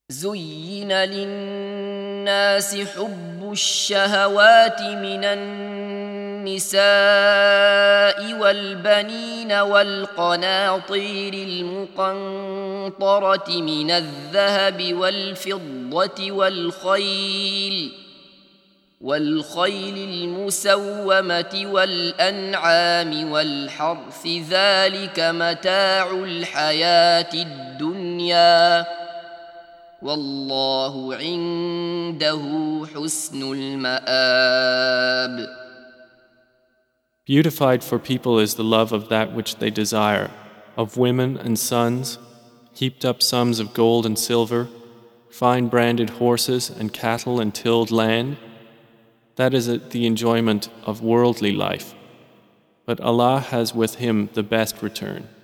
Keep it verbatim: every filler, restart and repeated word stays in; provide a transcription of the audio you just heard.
زين للناس حب الشهوات من النساء والبنين والقناطير المقنطرة من الذهب والفضة والخيل والخيل المسومة والأنعام والحرث ذلك متاع الحياة الدنيا والله عنده حسن المآب. Beautified for people is the love of that which they desire, of women and sons, heaped up sums of gold and silver, fine branded horses and cattle and tilled land. That is the enjoyment of worldly life. But Allah has with him the best return.